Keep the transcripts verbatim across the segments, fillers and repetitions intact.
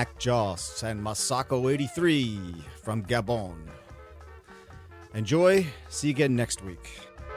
Mac Joss and Masako eighty-three from Gabon. Enjoy. See you again next week.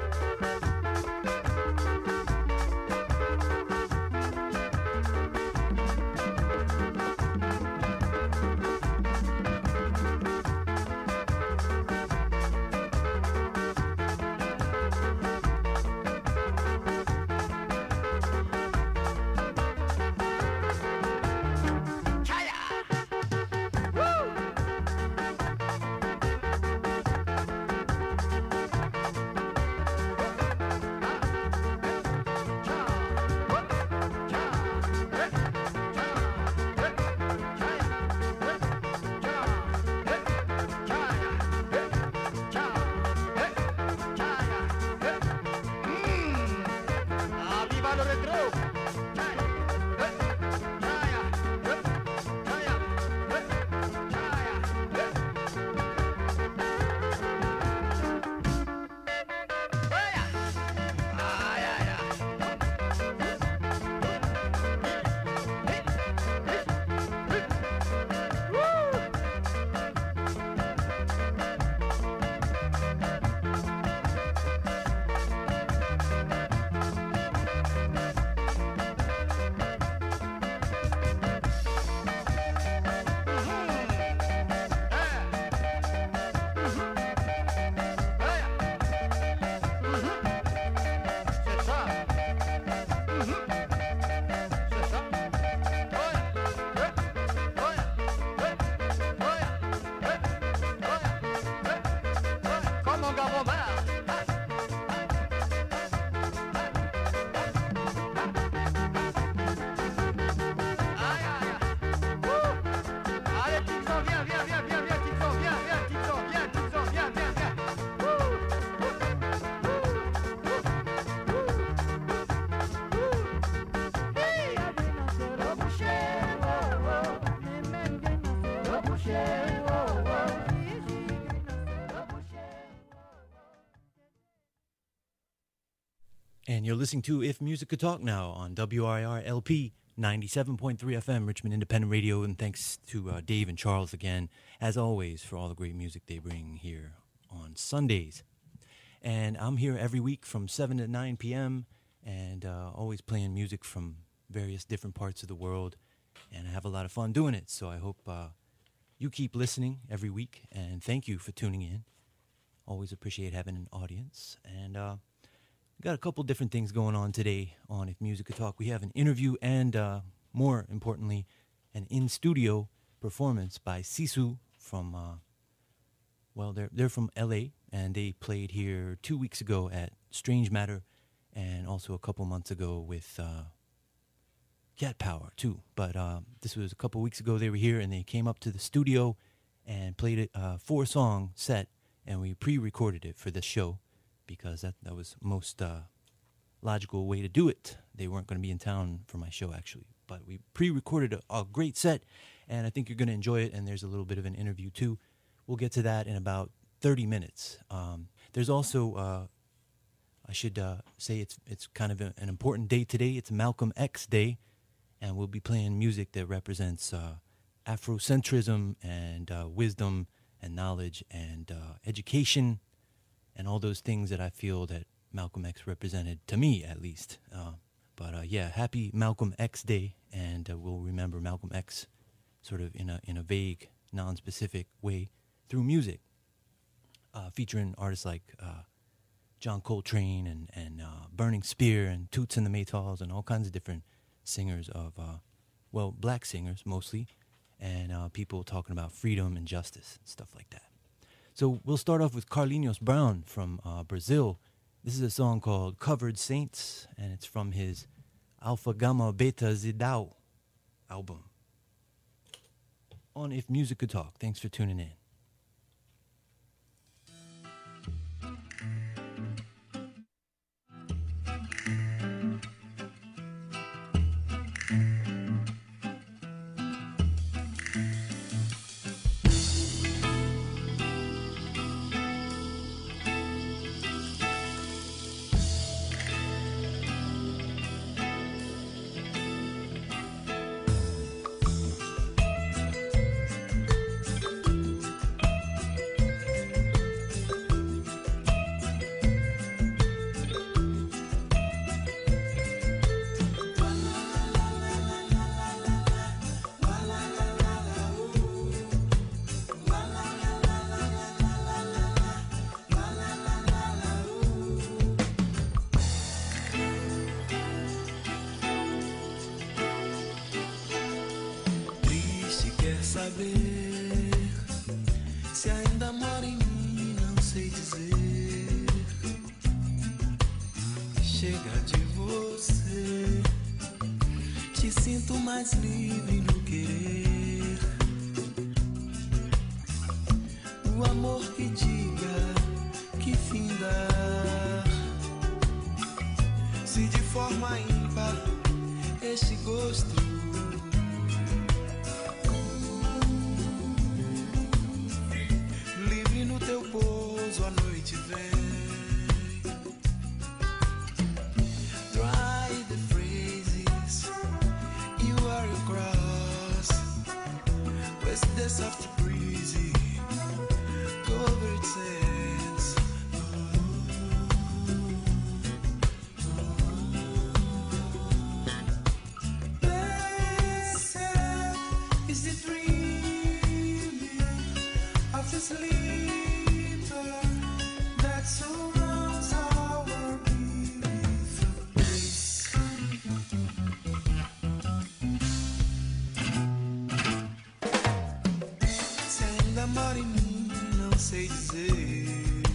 And you're listening to If Music Could Talk now on W R I R L P ninety-seven point three F M, Richmond Independent Radio. And thanks to uh, Dave and Charles again, as always, for all the great music they bring here on Sundays. And I'm here every week from seven to nine p.m. and uh, always playing music from various different parts of the world. And I have a lot of fun doing it. So I hope uh, you keep listening every week. And thank you for tuning in. Always appreciate having an audience. And uh, got a couple different things going on today on If Music Could Talk. We have an interview and, uh, more importantly, an in-studio performance by Sisu from, uh, well, they're they're from L A, and they played here two weeks ago at Strange Matter, and also a couple months ago with uh, Cat Power, too. But uh, this was a couple weeks ago they were here, and they came up to the studio and played a uh, four-song set, and we pre-recorded it for this show, because that, that was most uh, logical way to do it. They weren't going to be in town for my show, actually. But we pre-recorded a, a great set, and I think you're going to enjoy it, and there's a little bit of an interview, too. We'll get to that in about thirty minutes. Um, there's also, uh, I should uh, say it's it's kind of a, an important day today. It's Malcolm X Day, and we'll be playing music that represents uh, Afrocentrism and uh, wisdom and knowledge and uh, education, and all those things that I feel that Malcolm X represented, to me at least. Uh, but uh, yeah, happy Malcolm X Day, and uh, we'll remember Malcolm X sort of in a in a vague, non-specific way through music, uh, featuring artists like uh, John Coltrane and, and uh, Burning Spear and Toots and the Maytals and all kinds of different singers of, uh, well, black singers mostly, and uh, people talking about freedom and justice and stuff like that. So we'll start off with Carlinhos Brown from uh, Brazil. This is a song called Covered Saints, and it's from his Alpha Gamma Beta Zidao album on If Music Could Talk. Thanks for tuning in. We'll be right back. saber se ainda mora em mim, não sei dizer. Chega de você, te sinto mais livre no querer. O amor que diga que finda, se de forma ímpar este gosto. Livre no teu pouso, a noite vem. Dry the phrases you are across, with the soft breezy covered sands. Blessed is the dreaming of the sleeper that surrounds our beautiful place. Se ainda mora em mim, não sei dizer.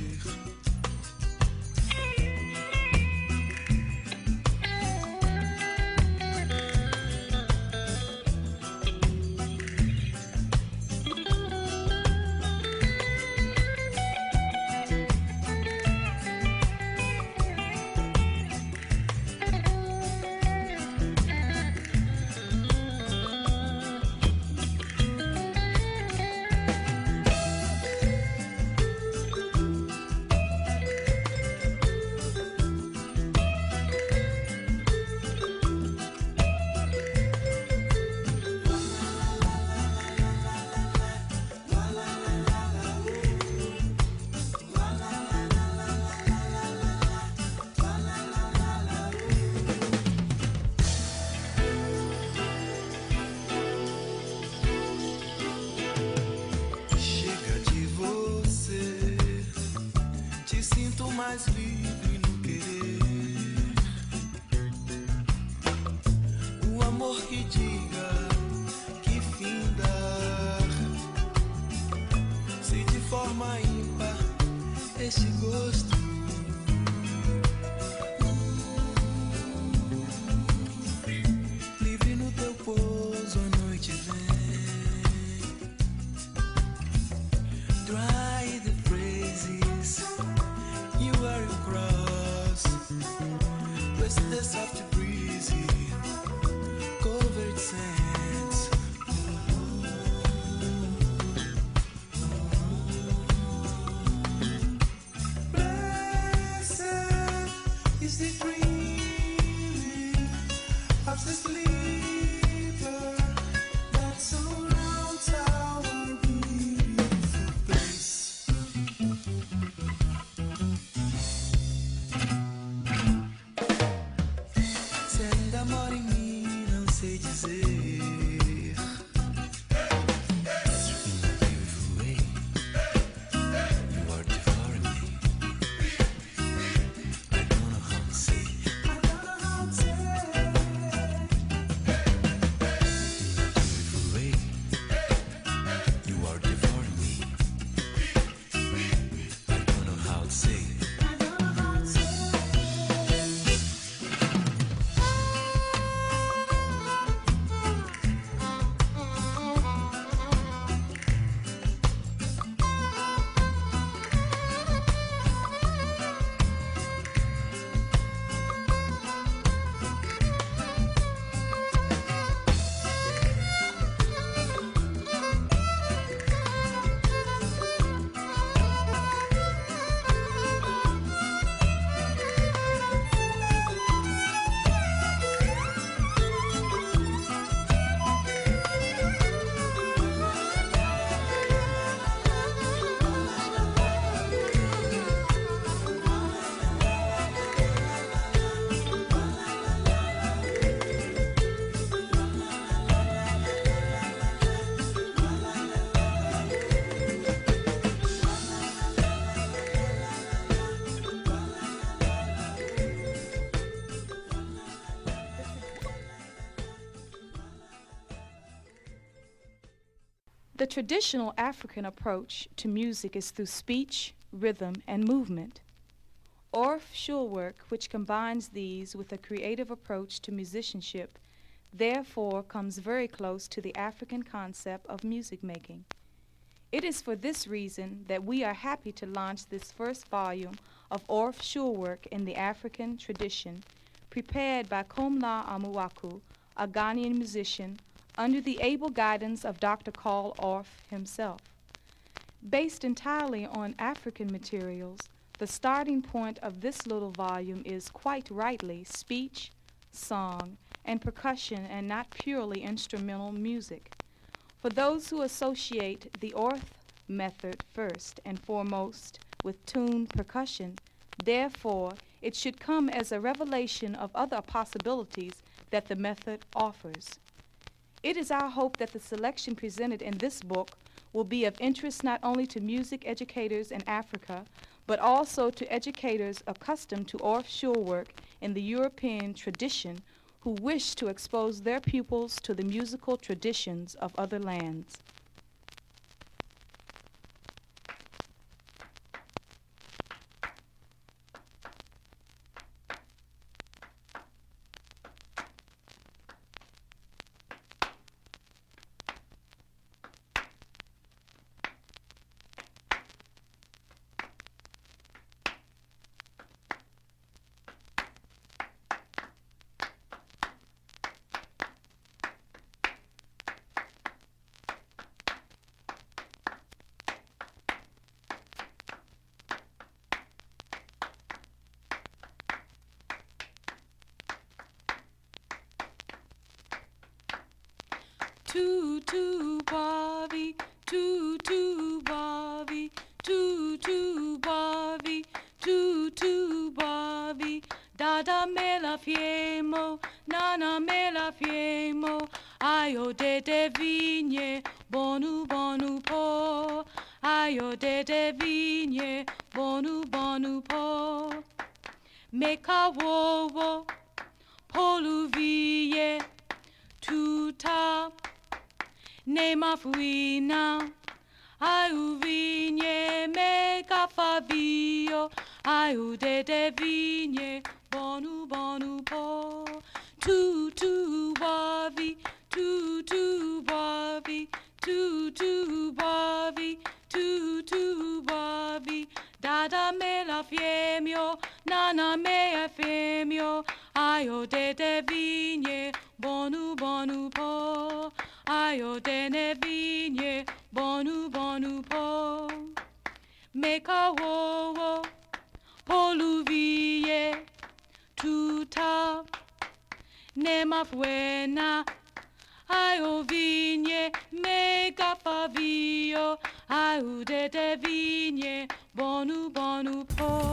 Mais livre no querer. O amor que diga que finda, se de forma ímpar este gosto. Livre no teu pouso, a noite vem. Dry the phrases you are across, with the soft breezy covered sands. Blessed is the dreaming of the sleeper that surrounds our beautiful place. The traditional African approach to music is through speech, rhythm, and movement. Orff Schulwerk, which combines these with a creative approach to musicianship, therefore comes very close to the African concept of music making. It is for this reason that we are happy to launch this first volume of Orff Schulwerk in the African tradition, prepared by Komla Amuwaku, a Ghanaian musician, under the able guidance of Doctor Carl Orff himself. Based entirely on African materials, the starting point of this little volume is quite rightly speech, song, and percussion, and not purely instrumental music. For those who associate the Orff method first and foremost with tuned percussion, therefore it should come as a revelation of other possibilities that the method offers. It is our hope that the selection presented in this book will be of interest not only to music educators in Africa, but also to educators accustomed to Orff Schulwerk in the European tradition who wish to expose their pupils to the musical traditions of other lands. Two, two, Bobby, two, two, Bobby, two, two, Bobby, two, two, Bobby. Dada me la fiemo, nana me la fiemo. Ayo de de vigne, bonu bonu po. Ayo de de vigne, bonu bonu po. Meka wo wo, poluvie, tuta. Nema fuina, ai vigne me cafavio, ai de de vigne, bonu bonu po. Tu tu bavi, tu tu bavi, tu tu bavi, tu tu bavi. Dada me la fiemio, nana me femio, ai de de vigne, bonu bonu po. Ayo dene vigne, bonu bonu po. Meka wo wo, poluvie, tuta, nema fuena. Ayo vigne, meka favio, ayo de de vigne, bonu bonu po.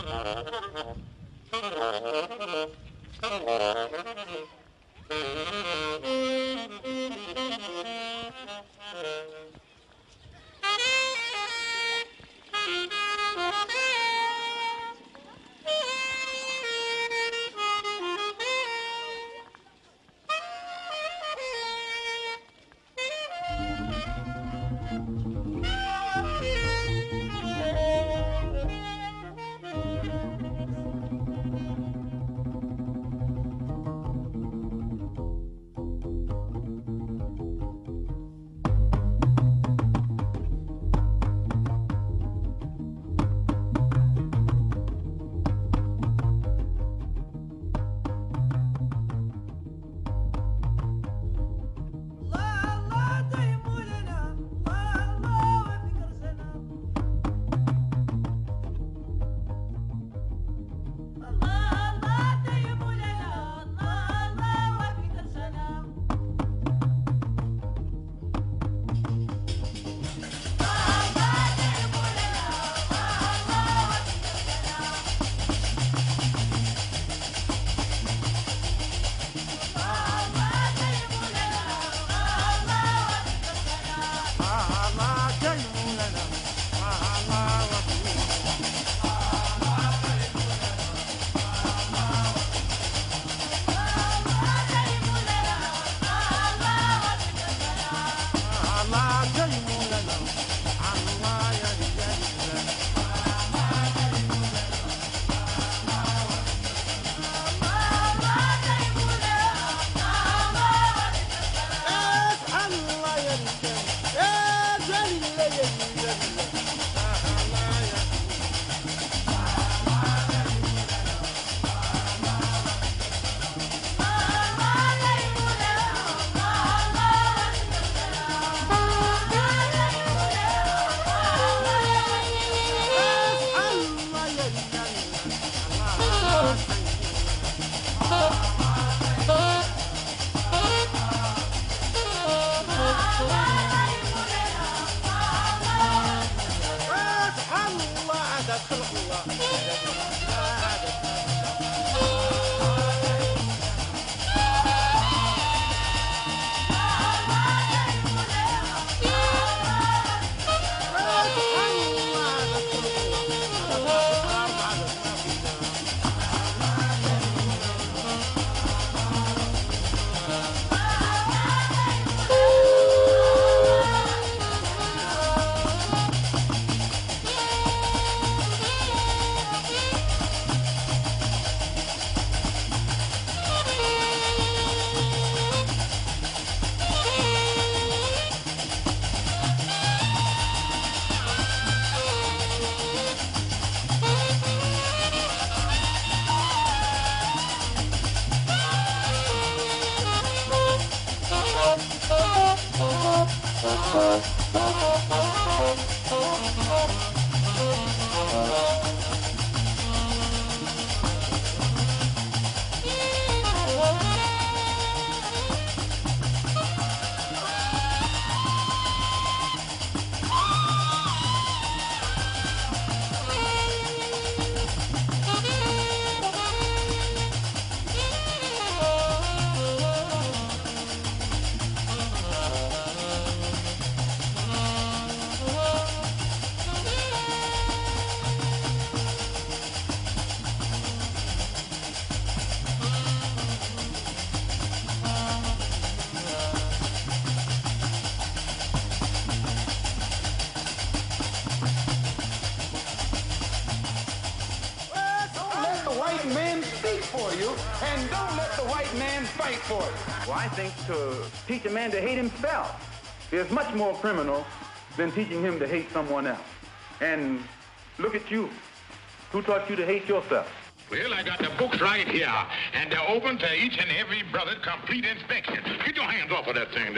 And don't let the white man fight for it. Well, I think to teach a man to hate himself is much more criminal than teaching him to hate someone else. And look at you. Who taught you to hate yourself? Well, I got the books right here, and they're open to each and every brother, complete inspection. Get your hands off of that thing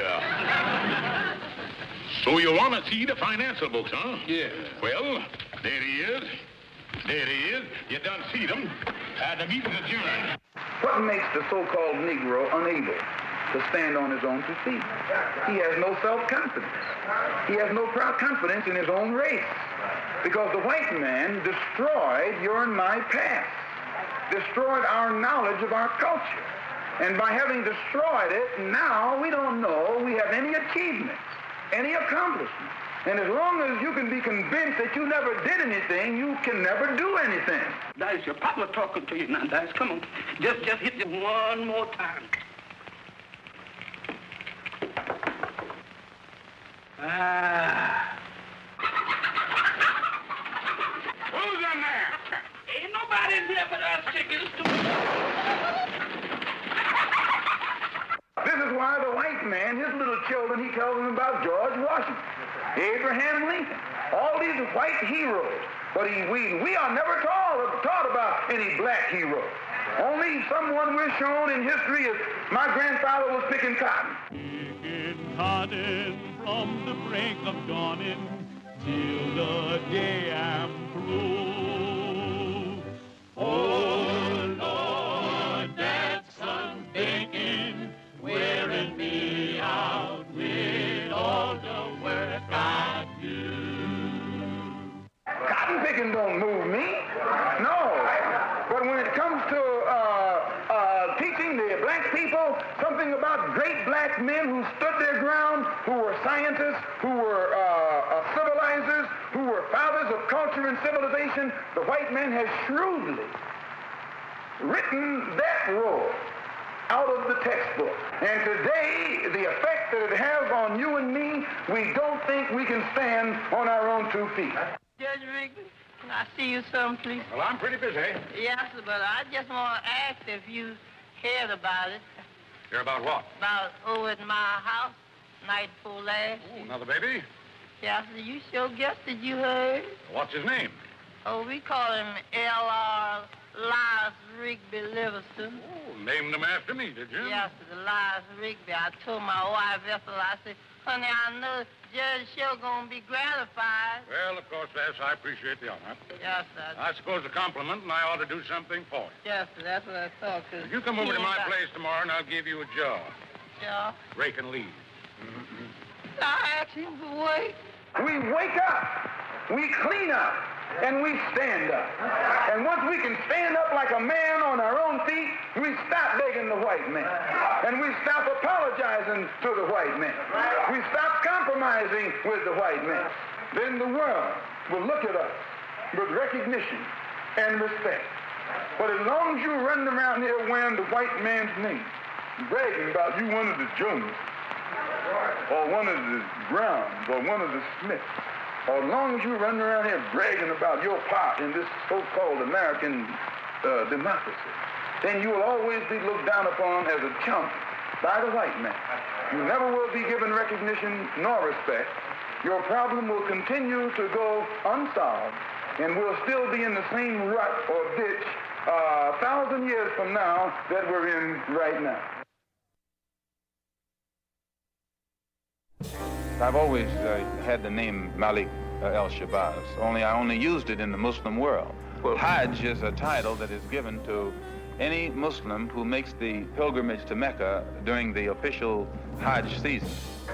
there. So you want to see the financial books, huh? Yeah. Well, there he is. There he is. You done see them. Uh, the meeting's adjourned. What makes the so-called Negro unable to stand on his own two feet? He has no self-confidence. He has no proud confidence in his own race. Because the white man destroyed your and my past, destroyed our knowledge of our culture. And by having destroyed it, now we don't know we have any achievements, any accomplishments. And as long as you can be convinced that you never did anything, you can never do anything. Dice, your papa talking to you now, Dice. Come on. Just, just hit it one more time. Ah. Who's in there? Ain't nobody in here but us chickens. This is why the white man, his little children, he tells them about George Washington, Abraham Lincoln, all these white heroes. But he, we, we are never taught, taught about any black heroes. Only someone we're shown in history is my grandfather was picking cotton. Picking cotton from the break of dawning till the day I'm through. Oh, Lord, that sun's baking, wearing me out with all the work I do. Cotton picking don't move me. No. But when it comes to uh, uh, teaching the black people something about great black men who stood their ground, who were scientists, who were uh, uh, civilizers, who were fathers of culture and civilization, the white man has shrewdly written that role out of the textbook. And today, the effect that it has on you and me, we don't think we can stand on our own two feet. Judge Wrigley, can I see you some, please? Well, I'm pretty busy. Yes, but I just want to ask if you cared about it. Hear about what? About over at my house, night before last. Oh, another baby? Yes, you sure guessed it, you heard. What's his name? Oh, we call him L R Elias Rigby Livingston. Oh, named him after me, did you? Yes, Elias Rigby. I told my wife, Ethel, I said, honey, I know Judge sure gonna be gratified. Well, of course, yes, I appreciate the honor. Yes, sir. I suppose a compliment, and I ought to do something for you. Yes, sir, that's what I thought. If you come over to my place tomorrow, and I'll give you a job. Job? Raking leaves. Mm-hmm. I asked him to wait. We wake up, we clean up, and we stand up. And once we can stand up like a man on our own feet, we stop begging the white man. And we stop apologizing to the white man. We stop compromising with the white man. Then the world will look at us with recognition and respect. But as long as you run around here wearing the white man's name, bragging about you one of the Jones, or one of the Browns, or one of the Smiths, or as long as you run around here bragging about your part in this so-called American uh, democracy, then you will always be looked down upon as a chump by the white man. You never will be given recognition nor respect. Your problem will continue to go unsolved, and we'll still be in the same rut or ditch uh, a thousand years from now that we're in right now. I've always uh, had the name Malik uh, el-Shabazz, only I only used it in the Muslim world. Well, Hajj is a title that is given to any Muslim who makes the pilgrimage to Mecca during the official Hajj season.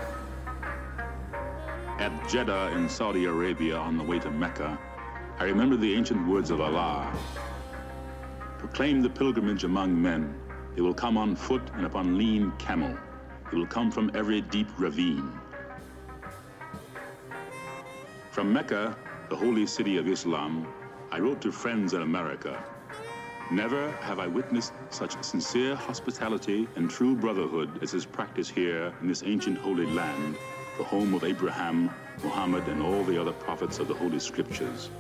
At Jeddah in Saudi Arabia on the way to Mecca, I remember the ancient words of Allah. Proclaim the pilgrimage among men. They will come on foot and upon lean camel. They will come from every deep ravine. From Mecca, the holy city of Islam, I wrote to friends in America. Never have I witnessed such sincere hospitality and true brotherhood as is practiced here in this ancient holy land, the home of Abraham, Muhammad, and all the other prophets of the Holy Scriptures.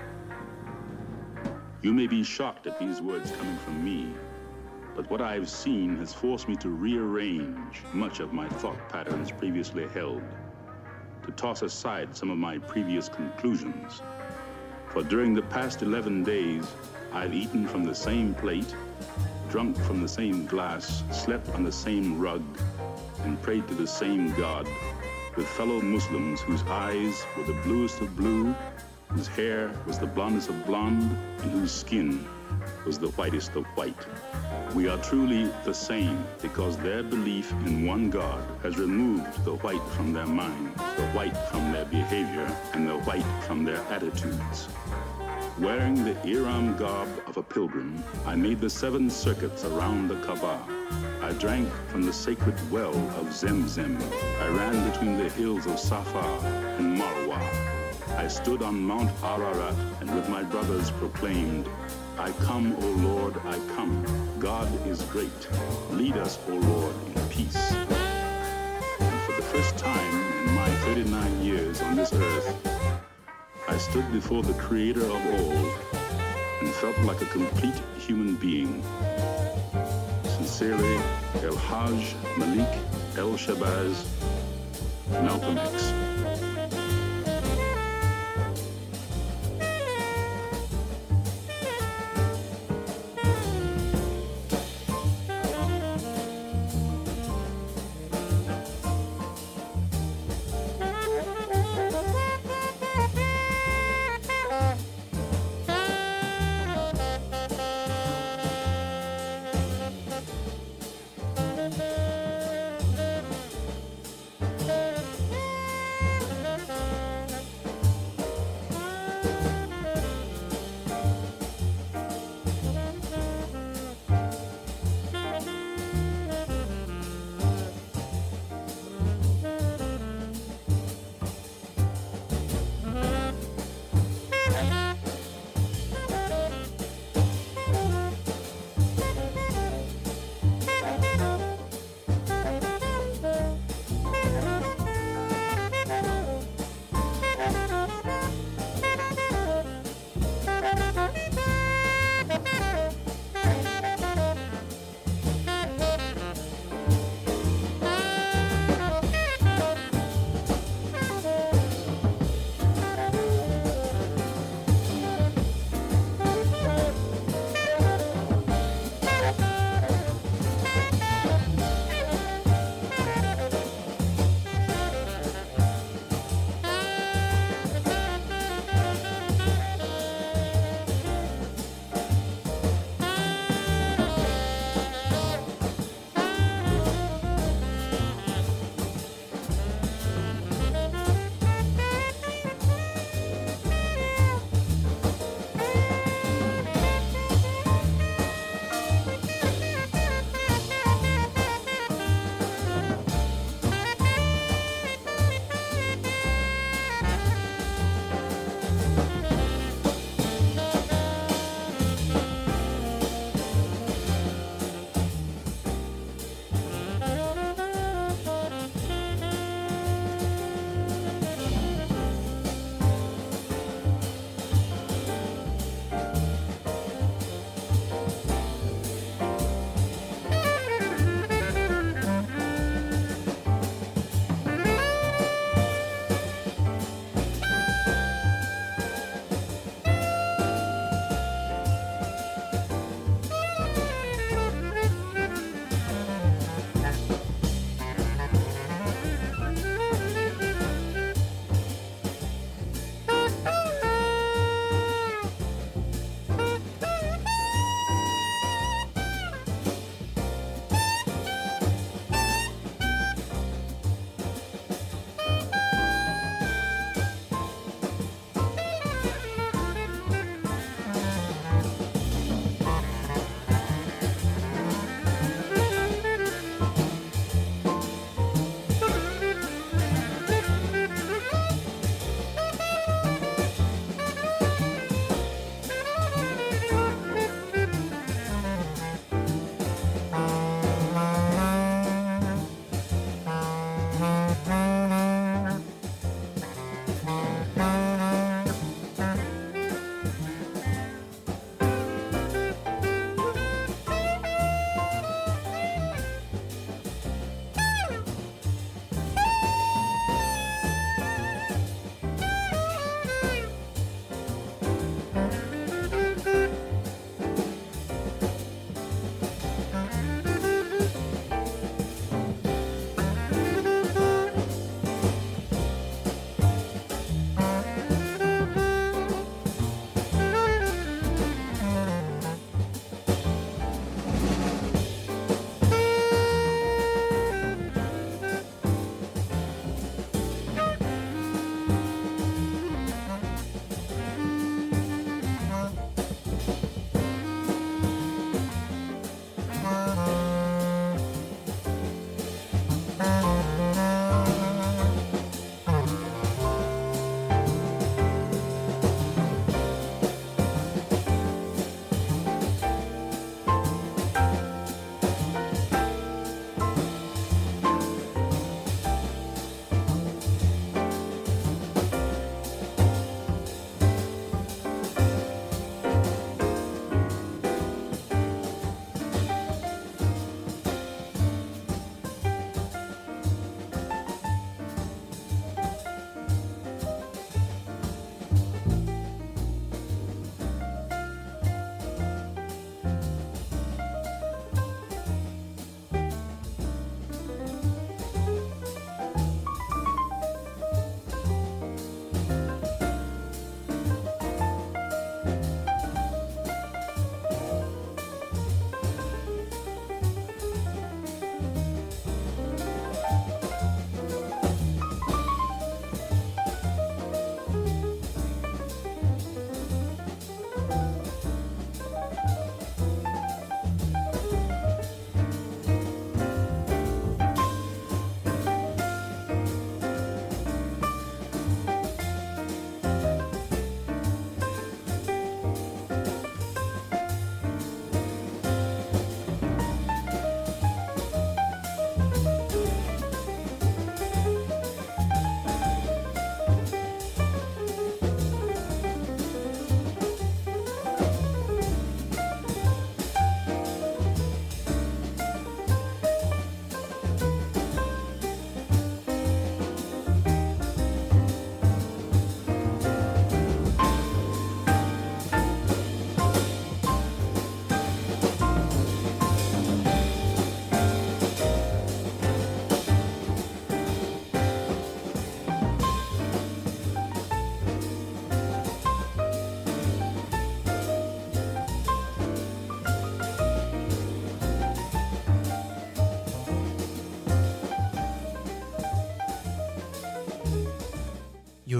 You may be shocked at these words coming from me, but what I have seen has forced me to rearrange much of my thought patterns previously held, to toss aside some of my previous conclusions. For during the past eleven days, I've eaten from the same plate, drunk from the same glass, slept on the same rug, and prayed to the same God, with fellow Muslims whose eyes were the bluest of blue, whose hair was the blondest of blonde, and whose skin was the whitest of white. We are truly the same because their belief in one God has removed the white from their mind, the white from their behavior, and the white from their attitudes. Wearing the Iram garb of a pilgrim, I made the seven circuits around the Kaaba. I drank from the sacred well of Zemzem. I ran between the hills of Safa and Marwa. I stood on Mount Ararat and with my brothers proclaimed, I come, O Lord, I come. God is great. Lead us, O Lord, in peace. And for the first time in my thirty-nine years on this earth, I stood before the Creator of all and felt like a complete human being. Sincerely, El Hajj Malik El Shabazz, Malcolm X.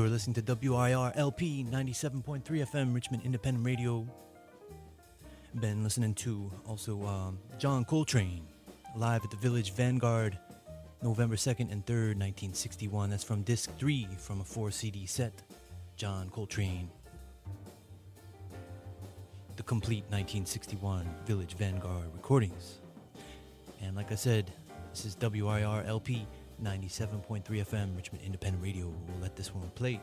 You're listening to W I R L P ninety-seven point three F M, Richmond Independent Radio. Been listening to also um, John Coltrane, live at the Village Vanguard, November second and third, nineteen sixty-one. That's from disc three from a four C D set. John Coltrane. The complete nineteen sixty-one Village Vanguard recordings. And like I said, this is W I R L P ninety-seven point three F M, Richmond Independent Radio. We'll let this one play.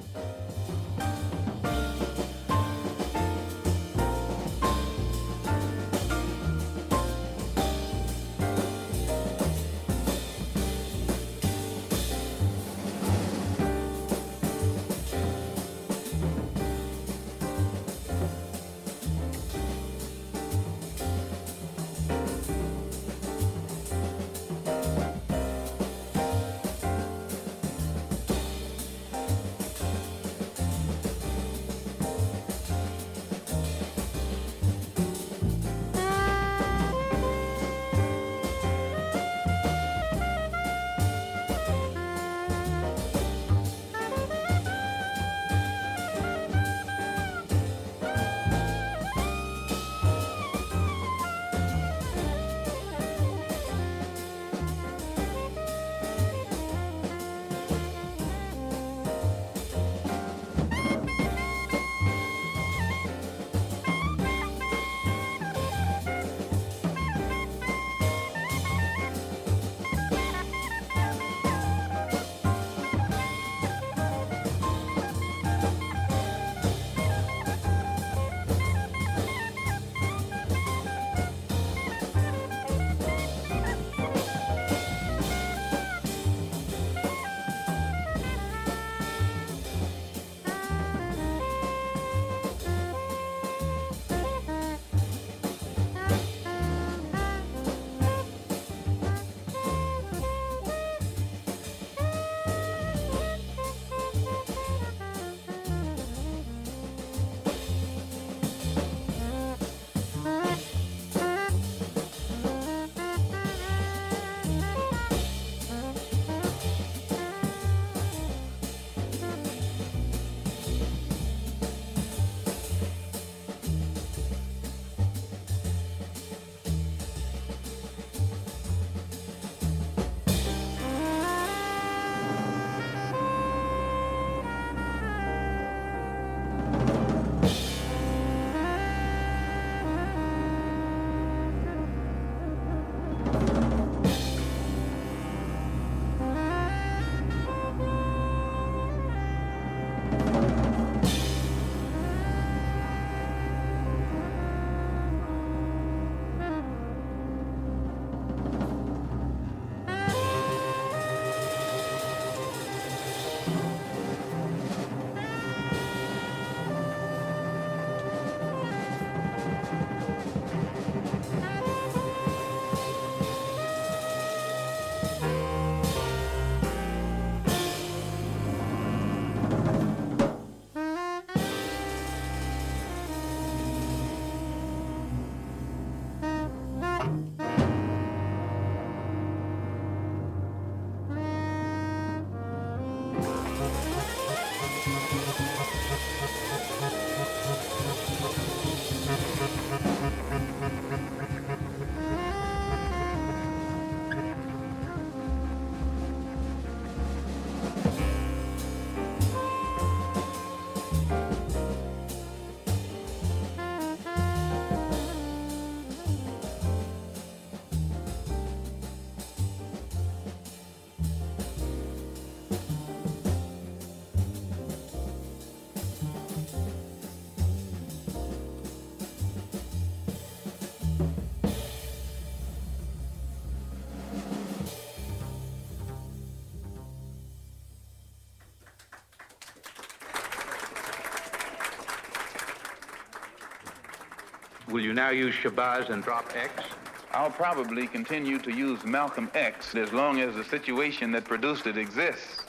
Will you now use Shabazz and drop X? I'll probably continue to use Malcolm X as long as the situation that produced it exists.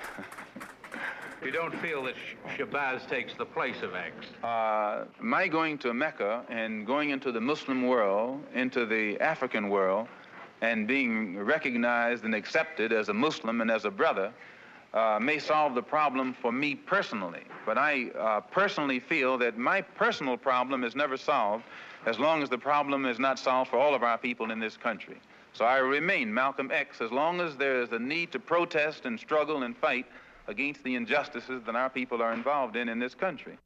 You don't feel that Shabazz takes the place of X? Uh, my going to Mecca and going into the Muslim world, into the African world, and being recognized and accepted as a Muslim and as a brother, uh, may solve the problem for me personally, but I uh, personally feel that my personal problem is never solved as long as the problem is not solved for all of our people in this country. So I remain Malcolm X as long as there is a need to protest and struggle and fight against the injustices that our people are involved in in this country.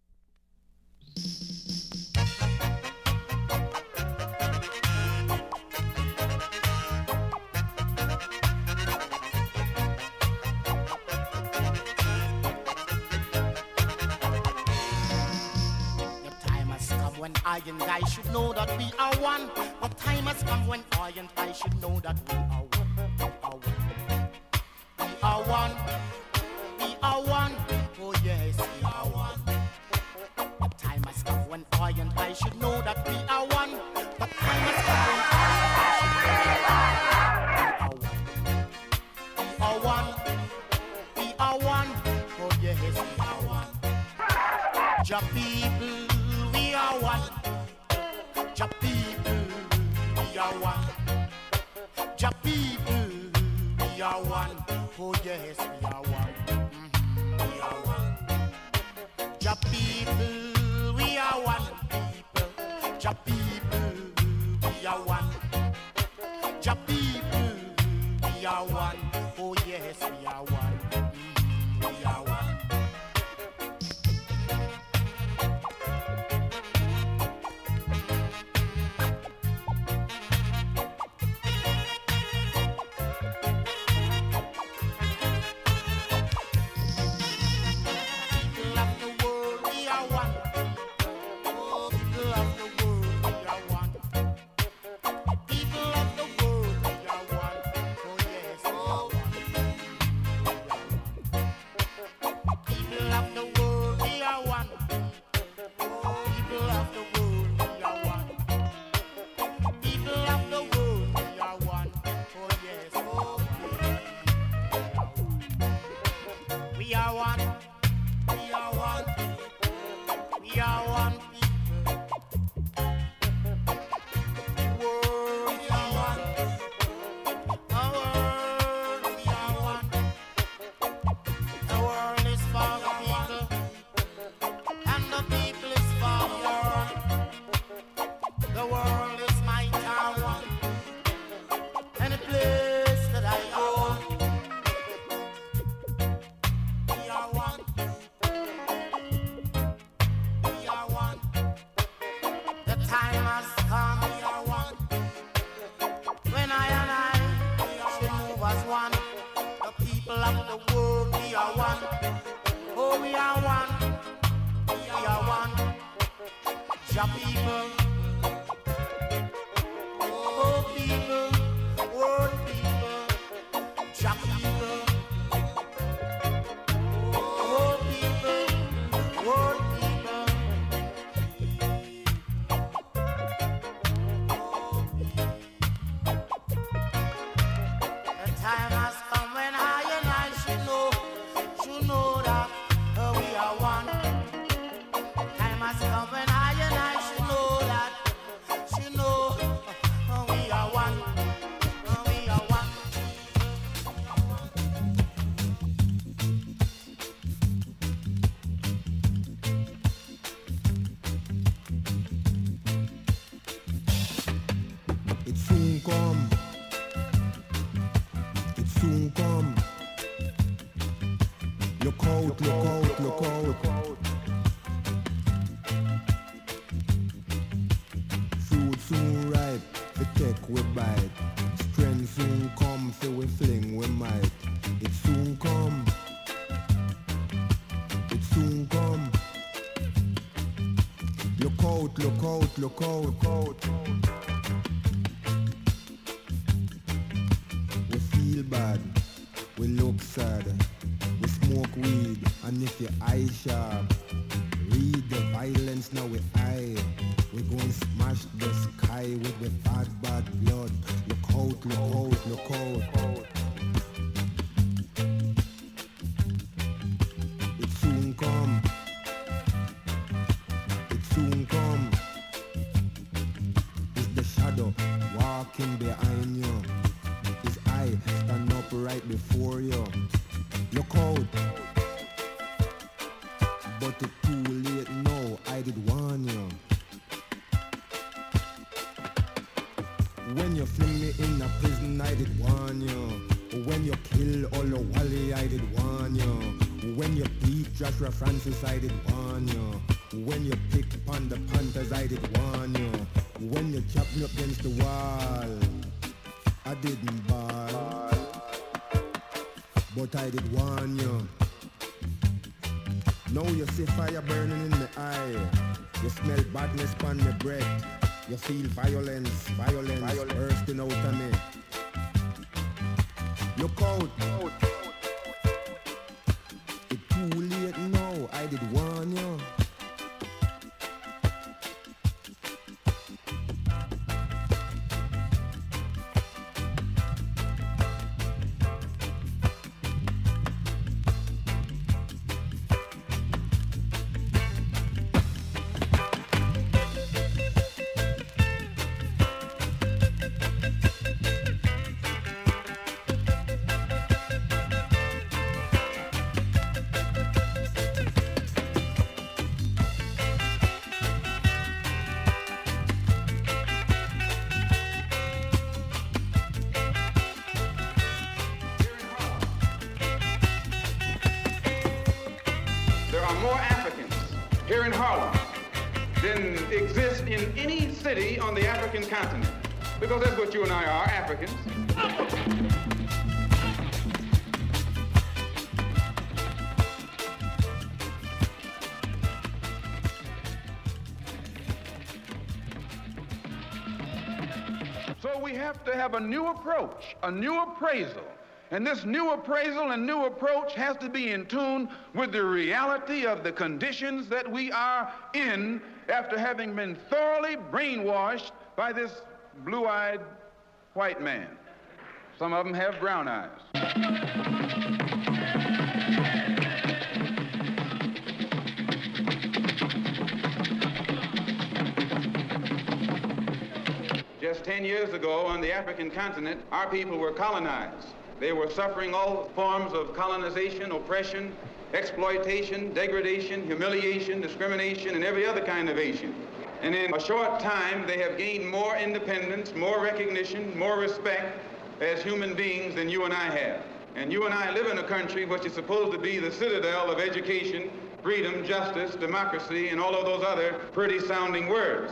I and I should know that we are one. But time has come when I and I should know that we are one. We are one. We are one. We are one. Oh yes, we are one. But time has come when I and I should know that we are one. But time has come when I and I should know that we are one. We are one. We are one. Oh yes, we are one. Jah people, we are one. Jah people, we are one. Jah people, we are one. Oh yes, we are one. Mm-hmm. We are one. Jah people, we are one. People, Jah people, we are one. Jah people, we are one. Oh yes, we are one. Mm-hmm. We are one. Look out, look out. We feel bad, we look sad, we smoke weed, and if your eye sharp, read the violence now with eye. We go and smash the sky with the bad, bad blood. Look out, look out, look out. It soon come. It soon come. Walking behind you, his eye stand up right before you. Look out. But it's too late now, I did warn you. When you fling me in a prison, I did warn you. When you kill Olo Wally, I did warn you. When you beat Joshua Francis, I did warn you. When you pick on the Panthers, I did warn you. When you chop me up against the wall, I didn't ball, but I did warn you. Now you see fire burning in my eye. You smell badness upon my breath. You feel violence, violence, violence bursting out of me. Look out. It's too late now, I did warn you. On the African continent, because that's what you and I are, Africans. So we have to have a new approach, a new appraisal. And this new appraisal and new approach has to be in tune with the reality of the conditions that we are in after having been thoroughly brainwashed by this blue-eyed white man. Some of them have brown eyes. Just ten years ago on the African continent, our people were colonized. They were suffering all forms of colonization, oppression, exploitation, degradation, humiliation, discrimination, and every other kind of Asian. And in a short time, they have gained more independence, more recognition, more respect as human beings than you and I have. And you and I live in a country which is supposed to be the citadel of education, freedom, justice, democracy, and all of those other pretty sounding words.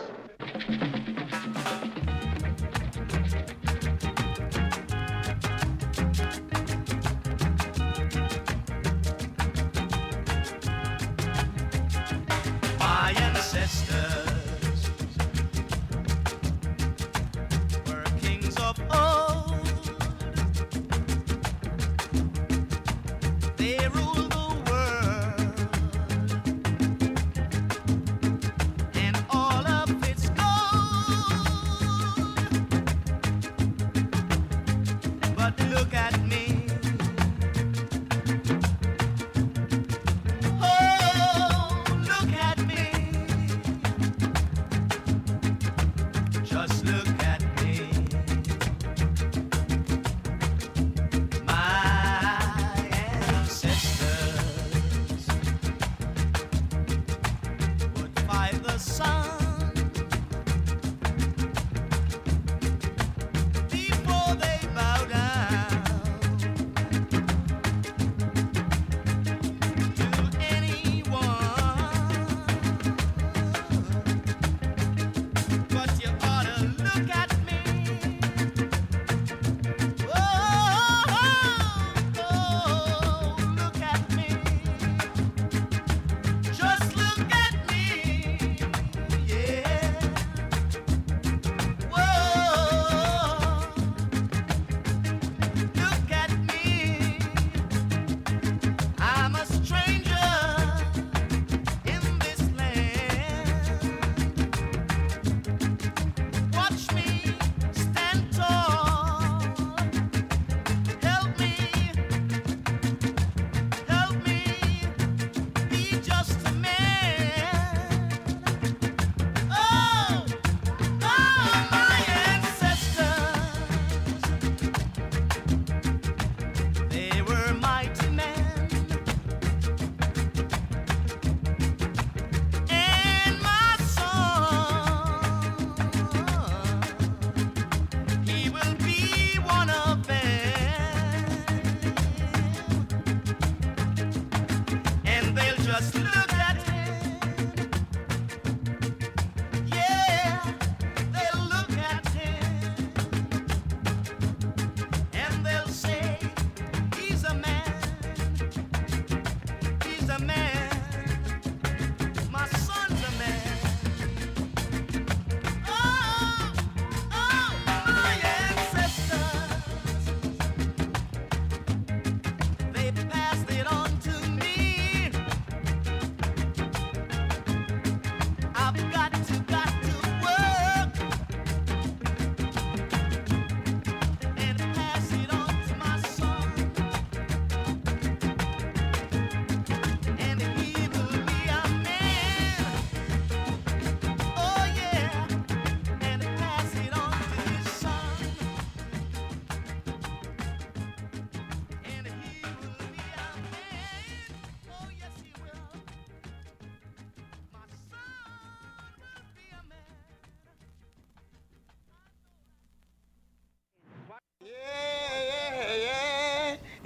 But you ought to look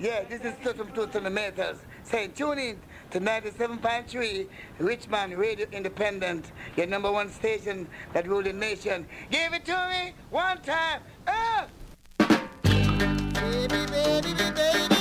Yeah, this is Totem Tooth and the Metals saying tune in to ninety-seven point three Richmond Radio Independent, your number one station that rule the nation. Give it to me one time. Oh! Baby, baby, baby, baby.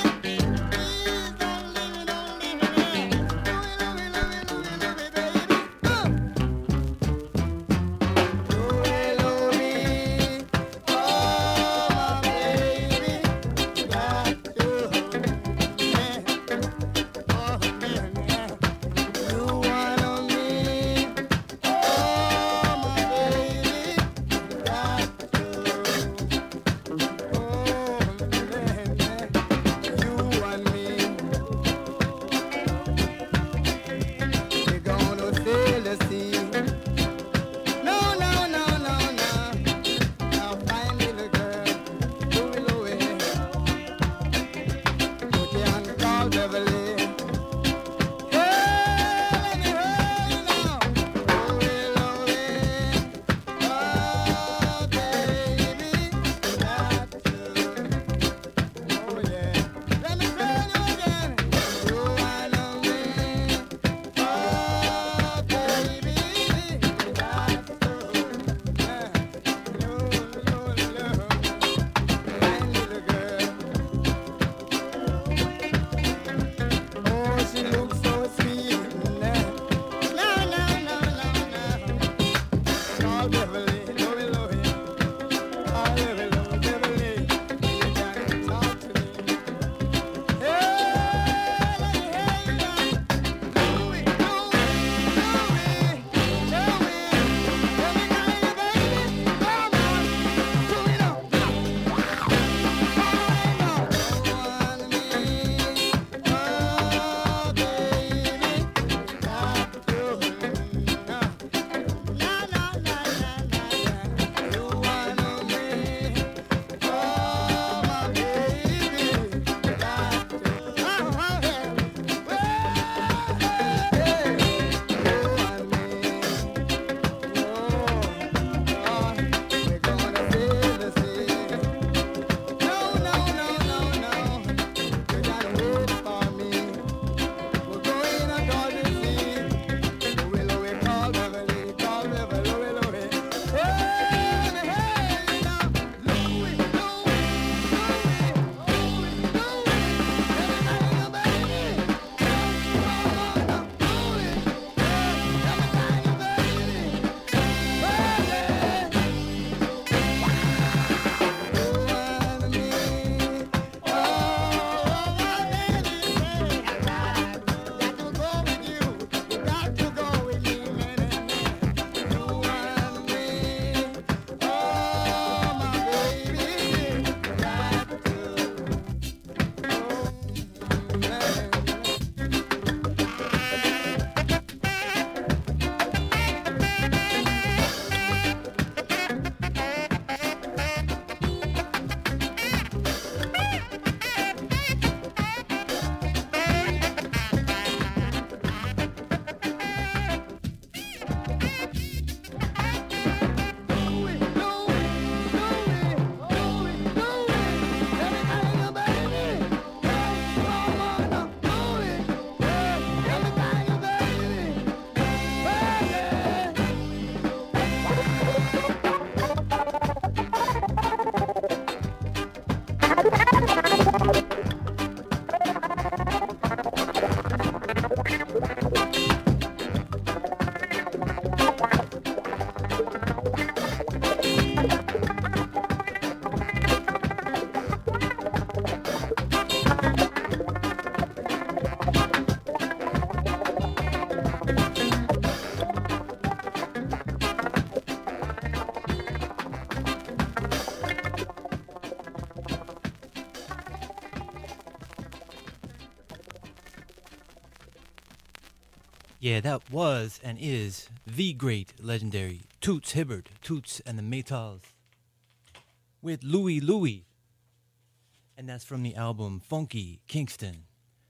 Yeah, that was and is the great, legendary Toots Hibbert, Toots and the Maytals, with Louie Louie. And that's from the album Funky Kingston.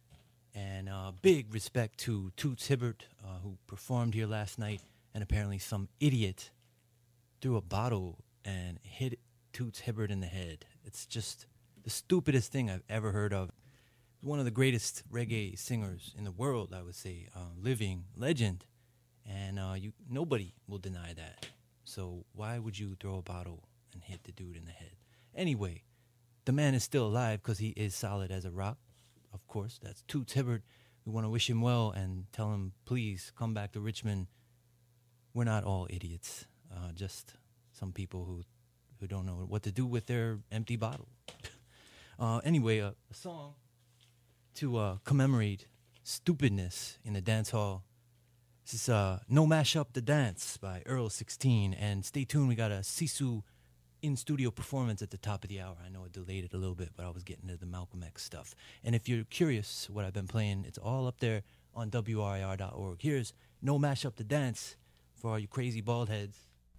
And uh, big respect to Toots Hibbert, uh, who performed here last night, and apparently some idiot threw a bottle and hit Toots Hibbert in the head. It's just the stupidest thing I've ever heard of. one of the greatest reggae singers in the world, I would say, uh, living legend, and uh, you nobody will deny that. So why would you throw a bottle and hit the dude in the head? Anyway, the man is still alive because he is solid as a rock. Of course, that's Toots Hibbert. We want to wish him well and tell him, please come back to Richmond. We're not all idiots, uh, just some people who, who don't know what to do with their empty bottle. uh, anyway, uh, a song to uh, commemorate stupidness in the dance hall. This is uh, No Mash Up the Dance by Earl sixteen. And stay tuned, we got a Sisu in-studio performance at the top of the hour. I know it delayed it a little bit, but I was getting to the Malcolm X stuff. And if you're curious what I've been playing, it's all up there on W R I R dot org. Here's No Mash Up the Dance for all you crazy bald heads.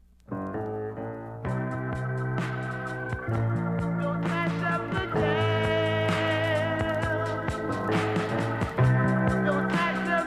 Don't mash up the dance. Don't mash up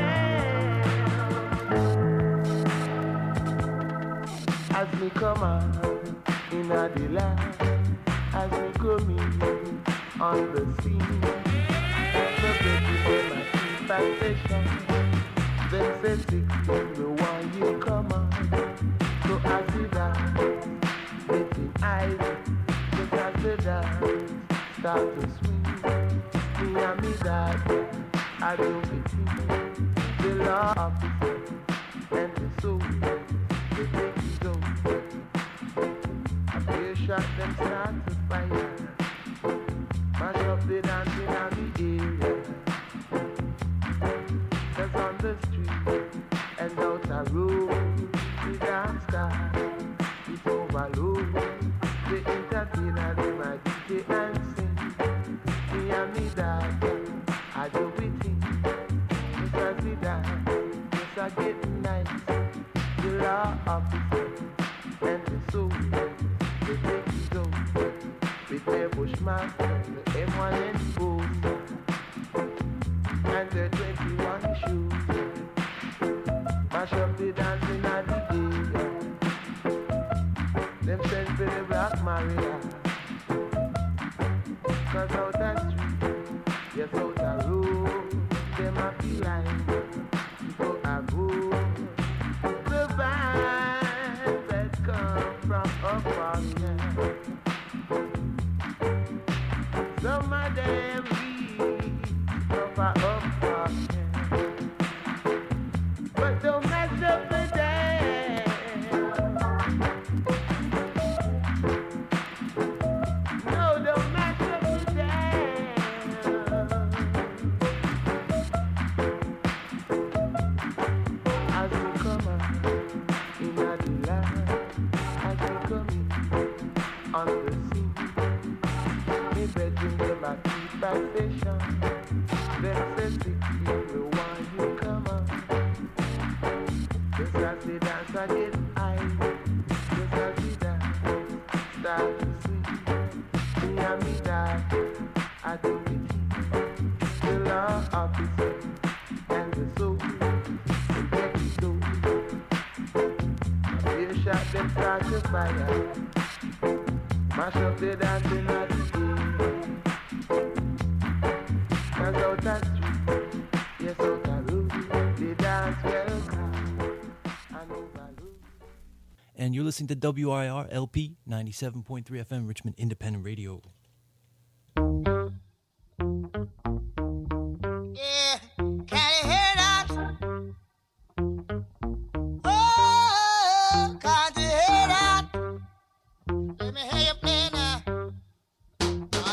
the dance. As we come on in a delight, as we come in on the scene, the baby in my sensation, then say sixteen, the one you come on. So as we dance, getting eyes, just as the dance start to swing, me and me dad, I do between the law officer and the soul, they take his own. Shot them start to fire, mash up the dancing on the area. Cause on the street and out a road, the dance start, it overload. The entertainer, they my D J and sing. Me and me dad, I do with him. Just as we dance, just a getting nice. The law officer and the soldier, they take his own with their Bushmaster, the M one and foes, and their twenty-one shoes. Mash up the dancing at the area. Them send for the Black Maria. Cause out that street, yes out a road, them happy line, go a go. The vibes that come from afar. Some of them reach from up far, but don't mess up the dance. No, don't mess up the dance. As we come on in a delight, as we come in on the scene, me bedroom them at the back station. Them say sixteen, the one you come on. Just as they dance, I get high. Just as we dance, start to sing. Me and me dad, I do it. The law officer and the soul, they get it done. They shot them start to fire. Mash up the dancing at the game. Cause out that street, yes out that road, they dance welcome and overload. And you're listening to W I R L P ninety-seven point three F M, Richmond Independent Radio. Yeah, can you hear that? Oh, can't you hear that? Let me hear you play now. Ah,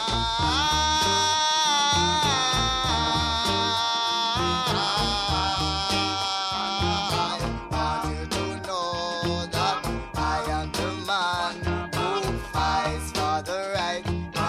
I want you to know that I am the man who fights for the right. I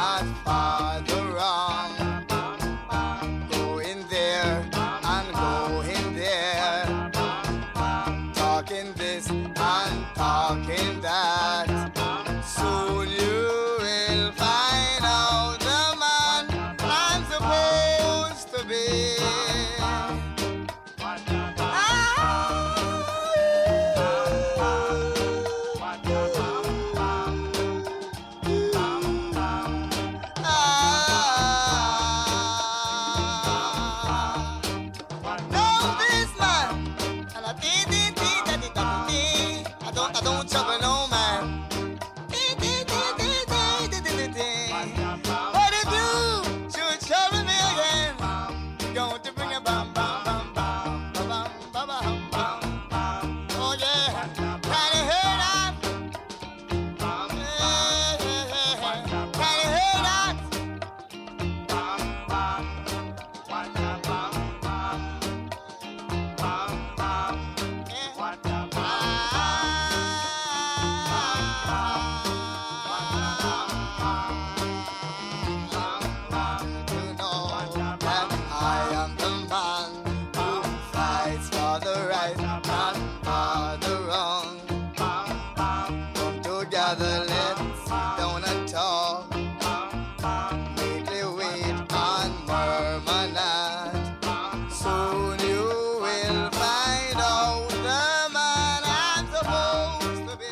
together, let's sit down and talk. Make a wait and murmur not. Soon you will find out the man I'm supposed to be.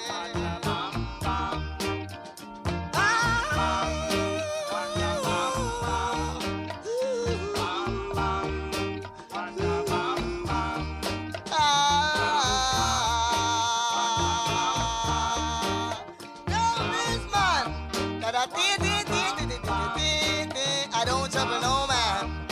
I don't trouble no man.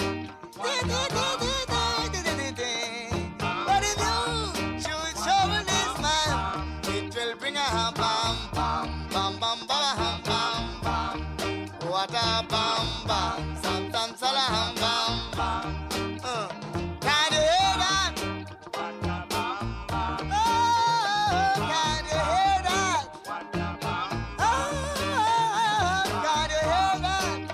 But if you should trouble this man, it will bring a ham bam bam bam bam bam bam bam. What a bam bam, sam sam salam bam bam. Uh, Can you hear that? Oh, can you hear that? Oh, can you hear that?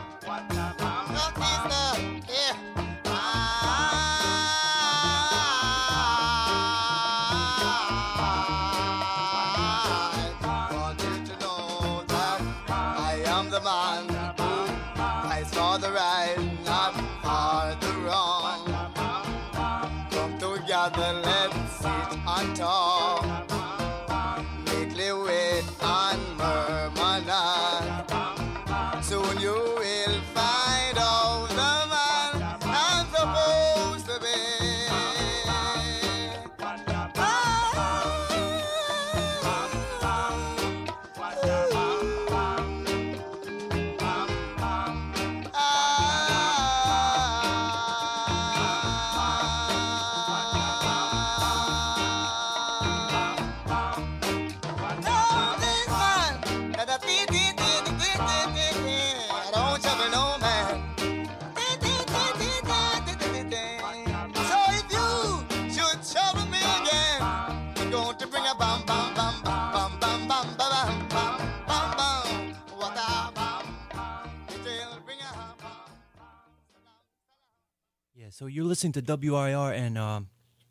Man who fights for the right, not for the wrong. Come together, let's sit and talk. Make me wait and murmur not. Soon you will find out the man I'm supposed to be. So you're listening to W R I R, and um,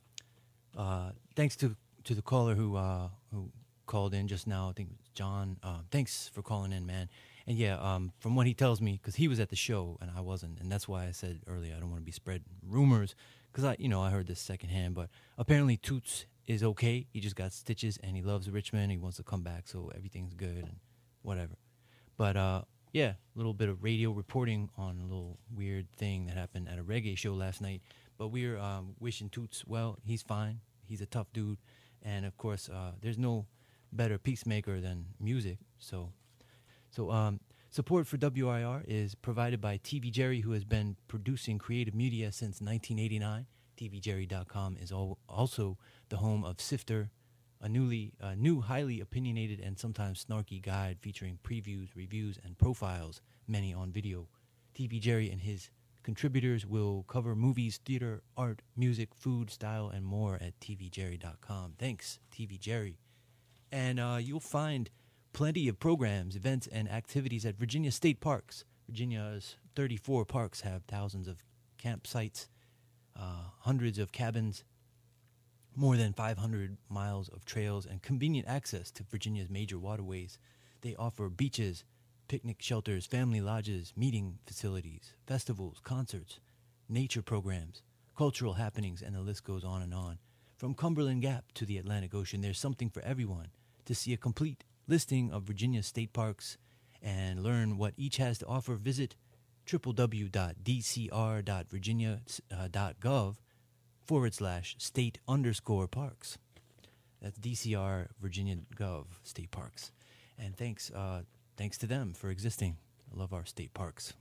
uh, thanks to, to the caller who uh, who called in just now. I think it was John. Uh, thanks for calling in, man. And yeah, um, from what he tells me, because he was at the show and I wasn't, and that's why I said earlier I don't want to be spreading rumors, because I, you know, I heard this secondhand. But apparently Toots is okay. He just got stitches, and he loves Richmond. He wants to come back, so everything's good and whatever. But uh, yeah, a little bit of radio reporting on a little weird thing that happened at a reggae show last night. But we're um, wishing Toots well. He's fine. He's a tough dude. And, of course, uh, there's no better peacemaker than music. So so um, support for W I R is provided by T V Jerry, who has been producing creative media since nineteen eighty-nine. T V Jerry dot com is al- also the home of Sifter, a newly uh, new, highly opinionated and sometimes snarky guide featuring previews, reviews, and profiles, many on video. T V Jerry and his contributors will cover movies, theater, art, music, food, style, and more at T V Jerry dot com. Thanks, T V Jerry. And uh, you'll find plenty of programs, events, and activities at Virginia State Parks. Virginia's thirty-four parks have thousands of campsites, uh, hundreds of cabins, more than five hundred miles of trails, and convenient access to Virginia's major waterways. They offer beaches, picnic shelters, family lodges, meeting facilities, festivals, concerts, nature programs, cultural happenings, and the list goes on and on. From Cumberland Gap to the Atlantic Ocean, there's something for everyone. To see a complete listing of Virginia state parks and learn what each has to offer, visit w w w dot d c r dot virginia dot gov forward slash state underscore parks. That's D C R Virginia Gov State Parks. And thanks uh, thanks to them for existing. I love our state parks.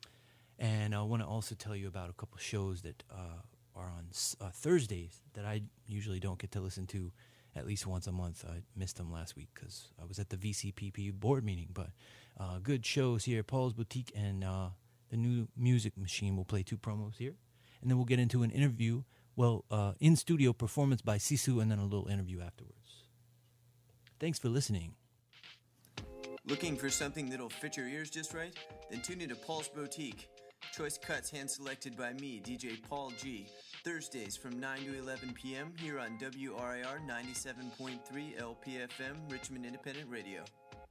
And I want to also tell you about a couple shows that uh, are on uh, Thursdays that I usually don't get to listen to at least once a month. I missed them last week because I was at the V C P P board meeting. But uh, good shows here. Paul's Boutique and uh, the New Music Machine will play two promos here. And then we'll get into an interview. Well, uh, in-studio performance by Sisu, and then a little interview afterwards. Thanks for listening. Looking for something that'll fit your ears just right? Then tune into Paul's Boutique. Choice cuts hand-selected by me, D J Paul G. Thursdays from nine to eleven p.m. here on W R I R ninety-seven point three L P F M, Richmond Independent Radio.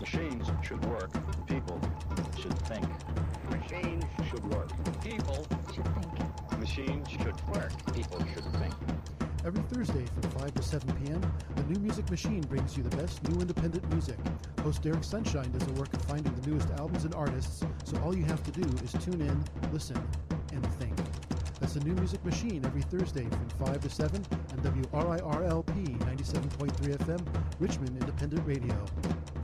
Machines should work. People should think. Machines should work. People should think. Machines should work. People should think. Every Thursday from five to seven p.m., the New Music Machine brings you the best new independent music. Host Derek Sunshine does the work of finding the newest albums and artists, so all you have to do is tune in, listen, and think. That's the New Music Machine every Thursday from five to seven on W R I R L P ninety-seven point three F M, Richmond Independent Radio.